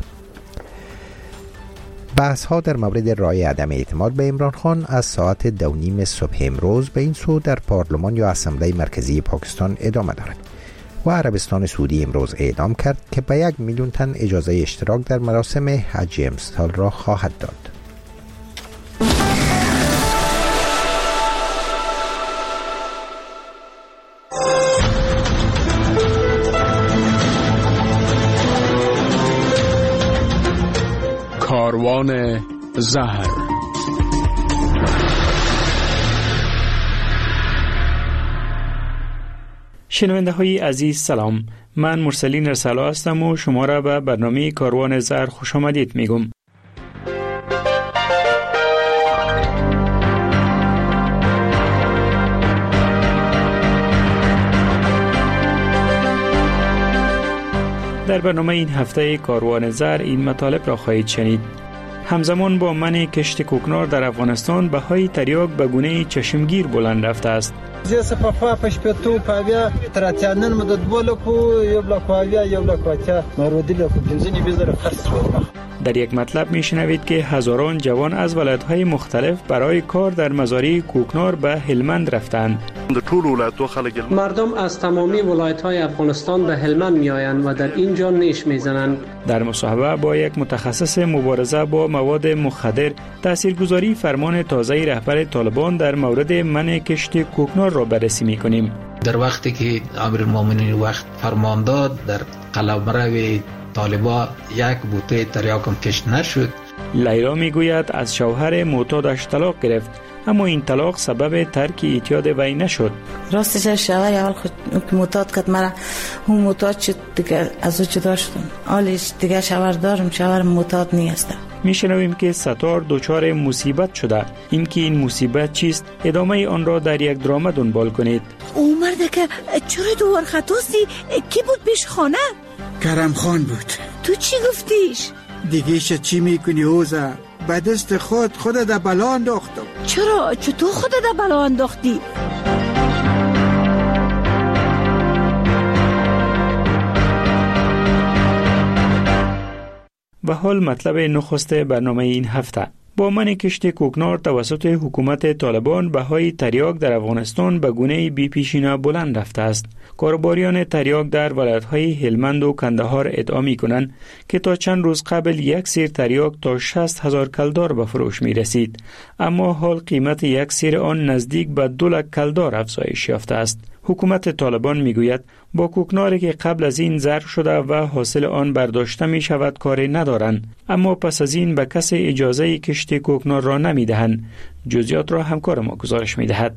بحث ها در مورد رای عدم اعتماد به عمران خان از ساعت دو نیم صبح امروز به این سو در پارلمان یا اسمبلی مرکزی پاکستان ادامه دارد و عربستان سعودی امروز اعلام کرد که به یک میلیون تن اجازه اشتراک در مراسم حج امسال را خواهد داد. کاروان زهر. شنونده های عزیز سلام، من مرسلین رسالا هستم و شما را به برنامه کاروان زهر خوش آمدید میگم. در برنامه این هفته کاروان زهر این مطالب را خواهید شنید. همزمان با منع کشت کوکنار در افغانستان بهای تریاک به گونه چشمگیر بلند رفته است. زیسه پخوا پشپتو پاویا تراتیانن مدد بولکو یو بلاک پاویا یو بلاک واچا مرودی لکو بنزینی بیزر خرس بود. در یک مطلب میشنوید که هزاران جوان از ولایت‌های مختلف برای کار در مزارع کوکنار به هلمند رفتند. مردم از تمامی ولایت‌های افغانستان به هلمند میآیند و در اینجا نیش میزنند. در مصاحبه با یک متخصص مبارزه با مواد مخدر، تاثیرگذاری فرمان تازه رهبر طالبان در مورد منع کشت کوکنار را بررسی می‌کنیم. در وقتی که امیرالمومنین وقت فرمان داد در قلمرو طالبا یک بوته تریاکم کشت نشد. لیلا میگوید از شوهر معتادش طلاق گرفت، اما این طلاق سبب ترک اعتیاد وی نشد. راستش شوهر اول خود معتاد کرد مرا، اون معتاد شد دیگه از او جدا شدم. حالش دیگه شوهر دارم، شوهر معتاد نیستم. میشنویم که ستار دچار مصیبت شده. این که این مصیبت چیست؟ ادامه آن را در یک درام دنبال کنید. او مرد که چرا دوار خطاستی؟ کی بود پیش خانه؟ کرم خان بود. تو چی گفتیش؟ دیگه شد چی میکنی اوزا؟ به دست خود خود در بلا انداختم. چرا؟ چطور خود در بلا انداختی؟ و حال مطلب نخست برنامه این هفته. با من کشت کوکنار توسط حکومت طالبان بهای تریاک در افغانستان به گونه بی پیشینه بلند رفته است. کارباریان تریاک در ولایت‌های هلمند و کندهار ادعا می‌کنند که تا چند روز قبل یک سیر تریاک تا شصت هزار کلدار به فروش می‌رسید، اما حال قیمت یک سیر آن نزدیک به دو لک کلدار افزایش یافته است. حکومت طالبان میگوید با کوکناری که قبل از این ضرب شده و حاصل آن برداشته می شود کاری ندارند، اما پس از این به کسی اجازه کشت کوکنار را نمی دهند. جزئیات را همکار ما گزارش می دهد.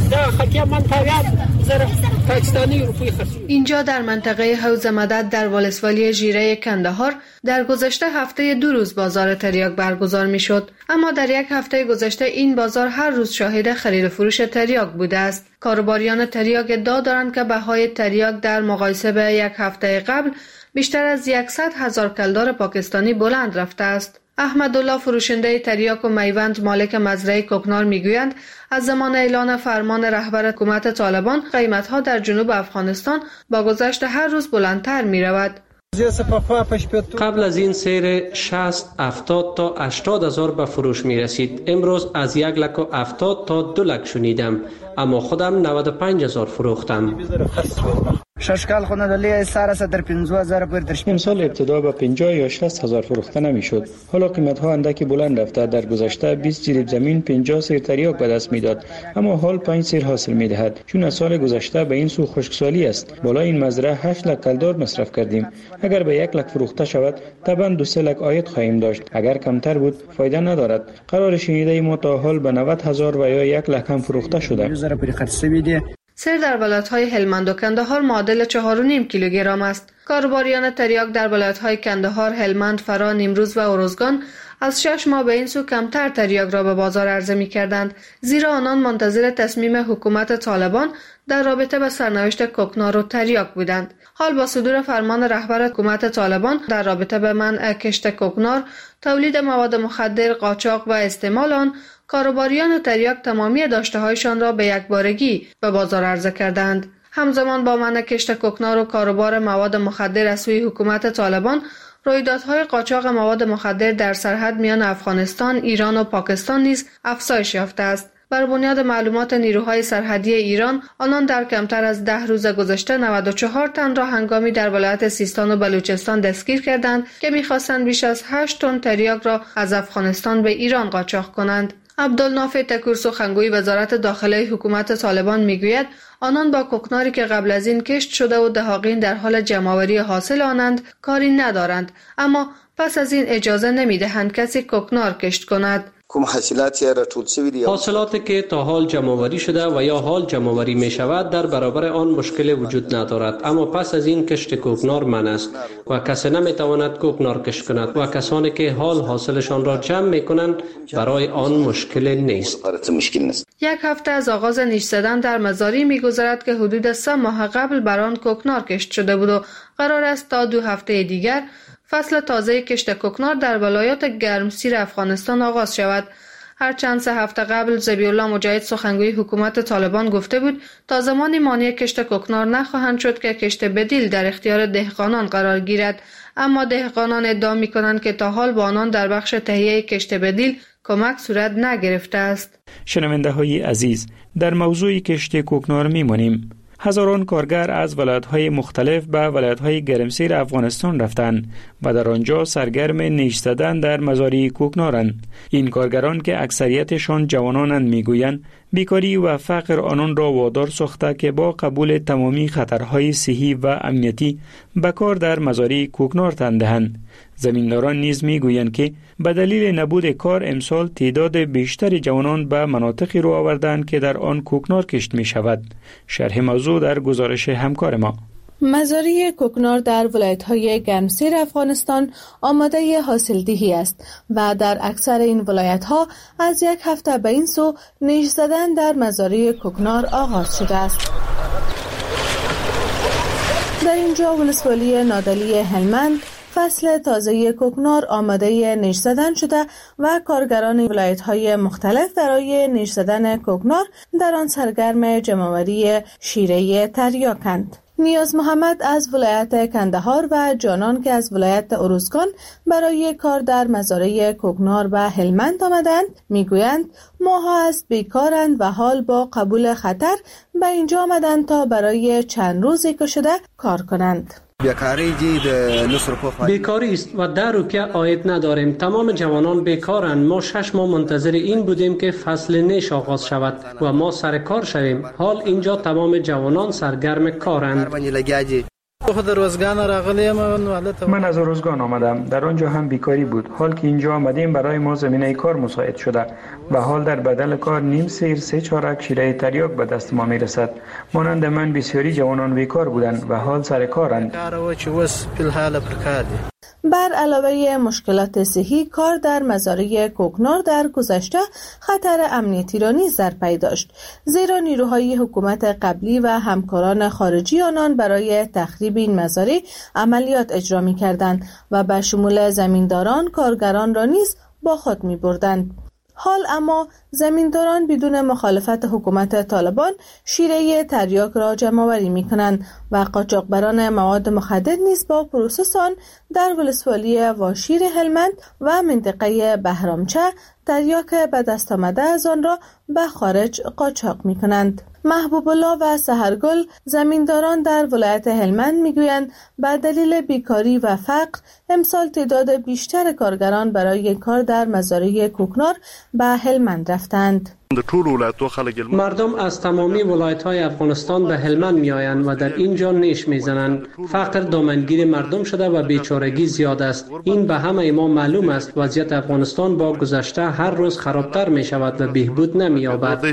اینجا در منطقه حوض مدد در ولسوالی ژیره کندهار در گذشته هفته دو روز بازار تریاک برگزار می شد، اما در یک هفته گذشته این بازار هر روز شاهد خرید و فروش تریاک بوده است. کارباریان تریاک ادعا دارند که بهای تریاک در مقایسه به یک هفته قبل بیشتر از صد هزار کلدار پاکستانی بلند رفته است. احمدالله فروشنده تریاک و میوند مالک مزرعه کوکنار میگویند از زمان اعلان فرمان رهبر حکومت طالبان قیمت‌ها در جنوب افغانستان با گذشت هر روز بلندتر می‌رود. قبل از این سیر شصت، هفتاد تا هشتاد هزار به فروش می رسید. امروز از یک لک و هفتاد تا دو لک شنیدم، اما خودم نود و پنج هزار فروختم. امسال ابتدا به پنجاه یا شصت هزار فروخته نمیشد. حالا قیمت ها اندکی بلند رفته. در گذشته بیست جریب زمین پنجاه سیر تریاک به دست میداد، اما حال پنج سیر حاصل میدهد، چون از سال گذشته به این سو خشکسالی است. بالا این مزرعه هشت لک کلدار مصرف کردیم. اگر به یک لک فروخته شود طبعا دو سه لک عاید خواهیم داشت. اگر کمتر بود فایده ندارد. قرار شنیده ما تا حال به نود هزار و یا یک لک هم فروخته شده. سیر در ولایت‌های هلمند و کندهار معادل چهار و نیم کیلوگرم است. کارباریان تریاک در ولایت‌های کندهار، هلمند، فرا، نیمروز و اروزگان از شش ماه به این سو کمتر تریاک را به بازار عرضه می‌کردند، زیرا آنان منتظر تصمیم حکومت طالبان در رابطه با سرنوشت کوکنار و تریاک بودند. حال با صدور فرمان رهبر حکومت طالبان در رابطه با منع کشت کوکنار، تولید مواد مخدر، قاچاق و استعمال آن، کارباریان تریاک تمامی داشته‌هایشان را به یک بارگی به بازار عرضه کردند. همزمان با منع کشت کوکنار و کاروبار مواد مخدر از سوی حکومت طالبان، رویدادهای قاچاق مواد مخدر در سرحد میان افغانستان، ایران و پاکستان نیز افزایش یافته است. بر بنیاد معلومات نیروهای سرحدی ایران، آنان در کمتر از ده روز گذشته نود و چهار تن را هنگامی در ولایت سیستان و بلوچستان دستگیر کردند که می‌خواستند بیش از هشت تن تریاک را از افغانستان به ایران قاچاق کنند. عبدالنافع تکور سخنگوی وزارت داخله حکومت طالبان میگوید آنان با کوکناری که قبل از این کشت شده و دهاقین در حال جمع‌آوری حاصل آنند کاری ندارند، اما پس از این اجازه نمیدهند کسی کوکنار کشت کند. کوم حاصلات را ټول شوی دی. حاصلاتی که تا حال جمع‌آوری شده و یا حال جمع‌آوری می شود در برابر آن مشکل وجود ندارد، اما پس از این کشت کوکنار منع است و کسی نمی تواند کوکنار کشت کند و کسانی که حال حاصلشان را جمع می کنند برای آن مشکل نیست. یک هفته از آغاز نیش زدن در مزاری می گذرد که حدود سه ماه قبل بر آن کوکنار کشت شده بود و قرار است تا دو هفته دیگر فصل تازه کشت کوکنار در ولایات گرمسیر افغانستان آغاز شود. هرچند سه هفته قبل ذبیح الله مجاهد سخنگوی حکومت طالبان گفته بود تا زمانی مانع کشت کوکنار نخواهند شد که کشت بدیل در اختیار دهقانان قرار گیرد، اما دهقانان ادعا می‌کنند که تا حال با آنان در بخش تهیه کشت بدیل کمک صورت نگرفته است. شنونده‌های عزیز، در موضوع کشت کوکنار می‌مانیم. هزاران کارگر از ولایت‌های مختلف به ولایت‌های گرمسیر افغانستان رفتند و در آنجا سرگرم نیش زدن در مزاری کوکنارند. این کارگران که اکثریتشان جوانانند میگویند بیکاری و فقر آنان را وادار ساخته که با قبول تمامی خطرهای صحی و امنیتی به کار در مزاری کوکنار تن دهند. زمینداران نیز میگویند که به دلیل نبود کار امسال تعداد بیشتر جوانان به مناطقی رو آوردند که در آن کوکنار کشت می شود. شرح موضوع در گزارش همکار ما. مزاری کوکنار در ولایت‌های گرمسیر افغانستان آماده حاصلدهی است و در اکثر این ولایت‌ها از یک هفته به این سو نیش زدن در مزاری کوکنار آغاز شده است. در اینجا ولسوالی نادلی هلمند فصل تازه کوکنار آماده نیش زدن شده و کارگران ولایت‌های مختلف برای نیش زدن کوکنار در آن سرگرم جمع‌آوری شیره تریاکند. نیاز محمد از ولایت کندهار و جانان که از ولایت اروزگان برای کار در مزارع کوکنار و هلمند آمدند میگویند ماها است بیکارند و حال با قبول خطر به اینجا آمدند تا برای چند روزی که شده کار کنند. بیکاری است و در روپیه عاید نداریم. تمام جوانان بیکارند. ما شش ماه منتظر این بودیم که فصل نیش آغاز شود و ما سر کار شویم. حال اینجا تمام جوانان سرگرم کارند. من از اروزگان آمدم. در آنجا هم بیکاری بود. حال که اینجا آمدیم برای ما زمینه کار مساعد شده و حال در بدل کار نیم سیر سه چارک شیره تریاک به دست ما میرسد. مانند من بسیاری جوانان بیکار بودند و حال سر کارند. بر علاوه مشکلات صحی، کار در مزارع کوکنار در گذشته خطر امنیتی را نیز در پی داشت، زیرا نیروهای حکومت قبلی و همکاران خارجی آنان برای تخریب این مزارع عملیات اجرا می کردند و به شمول زمینداران کارگران را نیز با خود می بردند. حال اما زمینداران بدون مخالفت حکومت طالبان شیره تریاک را جمع‌آوری می‌کنند و قاچاقبران مواد مخدر نیز با پروسس آن در ولسوالی واشیر هلمند و منطقه بهرامچه تریاک به دست آمده از آن را به خارج قاچاق می‌کنند. محبوب الله و سحرگل زمینداران در ولایت هلمند میگویند به دلیل بیکاری و فقر امسال تعداد بیشتر کارگران برای کار در مزارع کوکنار به هلمند رفتند. مردم از تمامی ولایت‌های افغانستان به هلمند می‌آیند و در اینجا نیش می‌زنند. فقر دامنگیر مردم شده و بیچارگی زیاد است. این به همه ما معلوم است. وضعیت افغانستان با گذشته هر روز خرابتر می‌شود و بهبود نمی‌یابد.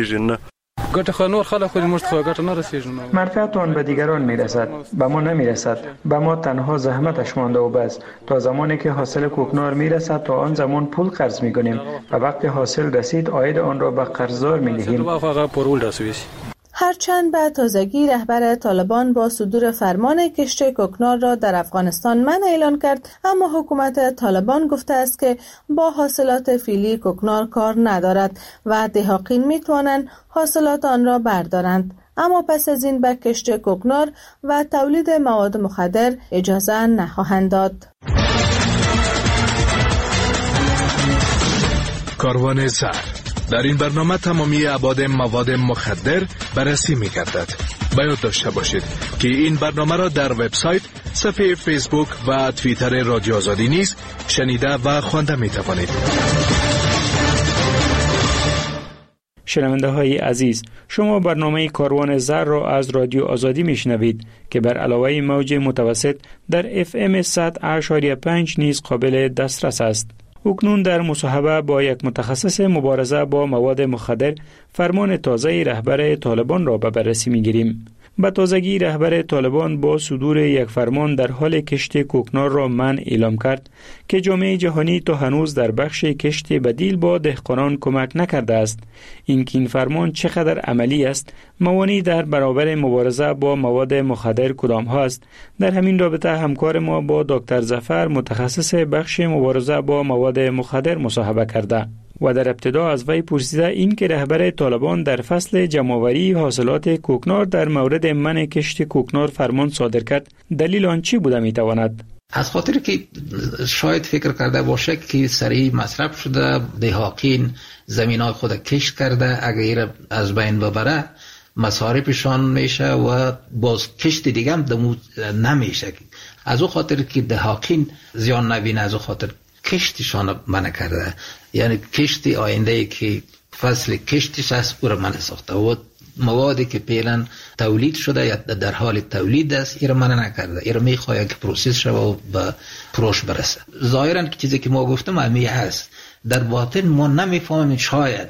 منفعت آن به دیگران میرسد، به ما نمیرسد. به ما تنها زحمتش مانده و بس. تا زمانی که حاصل کوکنار میرسد تا آن زمان پول قرض میکنیم و وقتی حاصل رسید عاید آن را به قرضدار میدهیم. هرچند به تازگی رهبر طالبان با صدور فرمان کشت کوکنار را در افغانستان منع اعلان کرد، اما حکومت طالبان گفته است که با حاصلات فعلی کوکنار کار ندارد و دهاقین میتوانند حاصلات آن را بردارند، اما پس از این به کشت کوکنار و تولید مواد مخدر اجازه نخواهند داد. کاروان زر در این برنامه تمامی ابعاد مواد مخدر بررسی می‌گردد. باید داشته باشید که این برنامه را در وبسایت، صفحه فیسبوک و توییتر رادیو آزادی نیز شنیده و خوانده می‌توانید. شنونده های عزیز، شما برنامه کاروان زر را از رادیو آزادی میشنوید که بر علاوه موج متوسط در اف ام صد و پنج نیز قابل دسترس است. اکنون در مصاحبه با یک متخصص مبارزه با مواد مخدر فرمان تازه رهبر طالبان را به بررسی می‌گیریم. به تازگی رهبر طالبان با صدور یک فرمان در حال کشت کوکنار را منع اعلام کرد که جامعه جهانی تا هنوز در بخش کشت بدیل با دهقانان کمک نکرده است. اینکه این فرمان چقدر عملی است، موانع در برابر مبارزه با مواد مخدر کدام ها است؟ در همین رابطه همکار ما با دکتر ظفر متخصص بخش مبارزه با مواد مخدر مصاحبه کرده و در ابتدا از وی پرسیده این که رهبر طالبان در فصل جمع‌آوری حاصلات کوکنار در مورد منع کشت کوکنار فرمان صادر کرد، دلیل آن چی بوده میتواند؟ از خاطر که شاید فکر کرده باشه که سریع مصرف شده، دهاقین زمینای خود کشت کرده، اگر از بین ببره مصارفشان میشه و باز کشت دیگه هم دمو نمیشه. از او خاطر که دهاقین زیان نبینه، از او خاطر کشتشان منع کرده. یعنی کشت آینده که فصل کشتش است او را منع ساخته و موادی که فعلا تولید شده یا در حال تولید است این را منع نکرده. این را میخواهد که پروسس شده و به فروش برسه. ظاهرا چیزی که ما گفتم امی هست، در باطن ما نمیفهمیم. شاید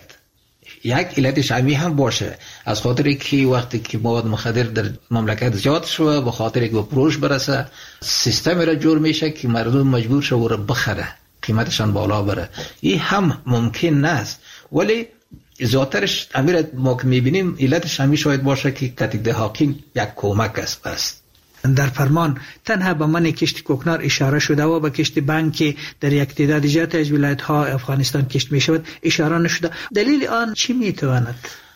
یک علتش امی هم باشه، از خاطر که وقتی که مواد مخدر در مملکت زیاد شده به خاطر که به فروش برسه سیستمی را جور میشه که مردم مجبور شه و را بخره، قیمتشان بالا بره. این هم ممکن نیست، ولی زیادترش امیر ما که میبینیم علتش همی شاید باشه که کتی دهاقین یک کمک است. است در فرمان تنها به من کشت کوکنار اشاره شده و به کشت بنگ که در یک تعداد زیاد از ولایت ها افغانستان کشت می شود اشاره نشده. دلیل آن چی می تواند؟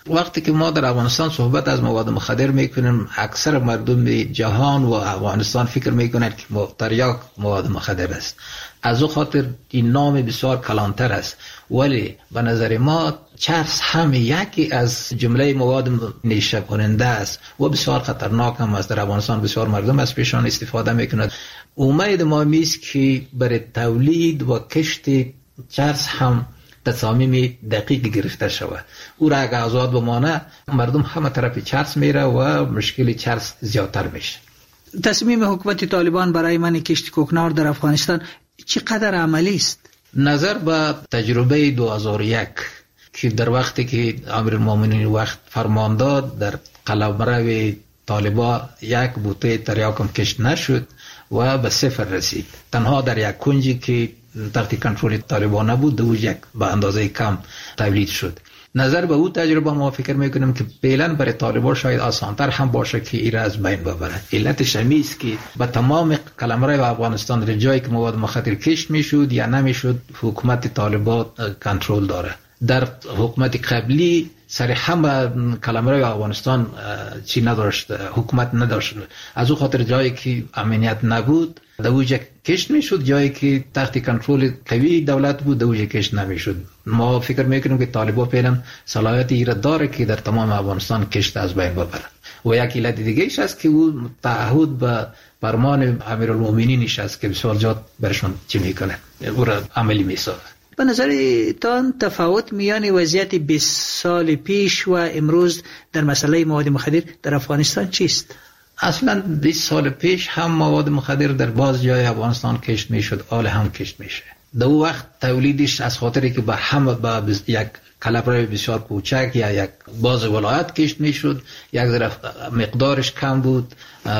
وقتی که ما در افغانستان صحبت از مواد مخدر میکنیم، اکثر مردم جهان و افغانستان فکر میکنند که تریاک مواد مخدر است. از او خاطر این نام بسیار کلانتر است، ولی به نظر ما چرس هم یکی از جمله مواد نیشه کننده است و بسیار خطرناک هم است. در افغانستان بسیار مردم از پیشان استفاده میکنند. امید ما میست که برای تولید و کشت چرس هم تصامیم دقیق گرفته شود. او را اگه آزاد بمانه، مردم همه طرف چرس میره و مشکل چرس زیادتر میشه. تصمیم حکومت طالبان برای من کشت کوکنار در افغانستان چقدر عملی است؟ نظر به تجربه دو هزار و یک که در وقتی که امیرالمومنین وقت فرمان داد، در قلمرو طالبان یک بوته تریاکم کشت نشد و به صفر رسید. تنها در یک کنجی که تحت کنترل طالبان نبود، دو یک به اندازه کم تولید شد. نظر به او تجربه ما فکر میکنیم که فعلا برای طالبان شاید آسانتر هم باشه که ایره از بین ببرد. علتش همین است که به تمام قلمرو افغانستان در جایی که مواد مخدر کشت میشد یا نمیشد، حکومت طالبان کنترل داره. در حکومت قبلی سر همه قلمرو افغانستان چی نداشت، حکومت نداشت. از او خاطر جایی که امنیت نبود دوجه کشت میشد، جایی که تحت کنترل قوی دولت بود دوجه کشت نمیشد. ما فکر میکنیم که طالبان فعلا صلاحیت ایره داره که در تمام افغانستان کشت از بین ببره. و یک علت دیگه ایش است که او تعهد به فرمان امیرالمومنین است که بسیار زیاد برشون چی میکنه، او را عملی میسازه. به نظرتان تفاوت میان وضعیت بیست سال پیش و امروز در مسئله مواد مخدر در افغانستان چیست؟ اصلا بیست سال پیش هم مواد مخدر در باز جای افغانستان کشت میشد، آل هم کشت میشه. در اون وقت تولیدش از خاطری که به هم با یک قلمرو بسیار کوچک یا یک باز ولایت کشت میشد، یک ذره مقدارش کم بود،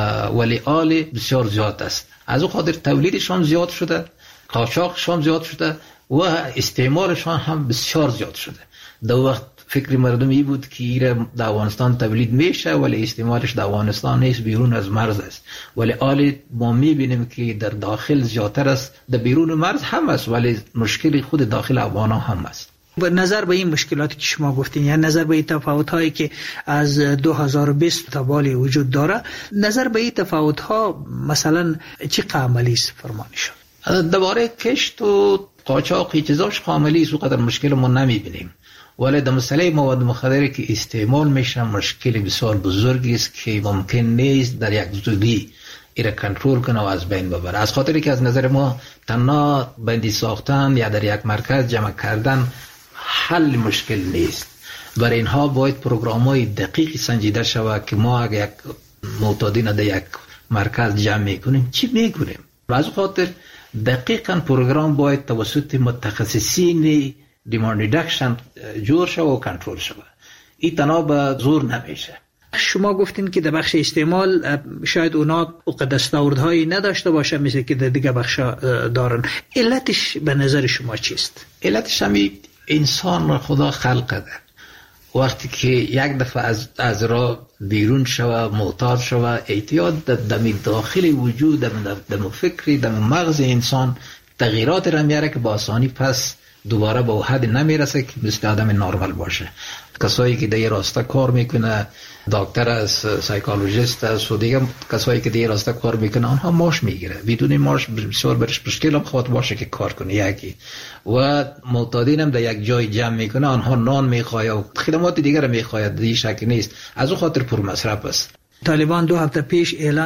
ولی آل بسیار زیاد است. از اون خاطر تولیدشان زیاد شده، قاچاقشان زیاد شده و استعمالشان هم بسیار زیاد شده. در وقت فکر مردم ای بود که ایره در افغانستان تولید میشه ولی استعمالش در افغانستان نیست، بیرون از مرز است. ولی آلی ما میبینیم که در داخل زیادتر است، در بیرون مرز هم است، ولی مشکل خود داخل افغان هم است. به نظر به این مشکلاتی که شما گفتین، یعنی نظر به این تفاوت هایی که از دو هزار و بیست تا بالی وجود داره، نظر به این تفاوت ها مثلا چی عملی است فرمانشون؟ درباره کشت و قاچاق چیزاش عملی است، قدر مشکل ما نمیبینیم. ولی در مسئله مواد مخدر که استعمال میشن مشکل بسیار بزرگی است که ممکن نیست در یک زودی ایره کنترل کنه و از بین ببره. از خاطری که از نظر ما تنها بندی ساختن یا در یک مرکز جمع کردن حل مشکل نیست. برای اینها باید پروگرام‌های دقیقی سنجیده شود که ما اگر یک معتادین در یک مرکز جمع میکنیم چی میکنیم. از خاطر دقیقاً پروگرام باید توسط متخصصین دیماند ریدکشن جور شود و کنترل شود. این تنها به زور نمیشه. شما گفتین که در بخش استعمال شاید اونا دستاوردهایی نداشته باشه مثل که در دیگه بخشا دارن. علتش به نظر شما چیست؟ علتش همی انسان را خدا خلق کرده. وقتی که یک دفعه از, از را بیرون شود، معتاد شود، اعتیاد در داخل وجود، در فکری، در مغز انسان تغییرات را میاره که با آسانی پس دوباره به حد نمیرسه که مثل آدم نرمال باشه. کسایی که در راسته کار میکنه، دکتر است، سایکولوژیست است و دیگه کسایی که در راسته کار میکنه آنها ماش میگیره. بدون ماش بسیار برش مشکل هم خواهد باشه که کار کنه یکی. و معتادین هم در یک جای جمع میکنه، آنها نان میخواهد و خدمات دیگر میخواهد، دیگه شک نیست. از اون خاطر پر مصرف است. طالبان دو هفته پیش اعلان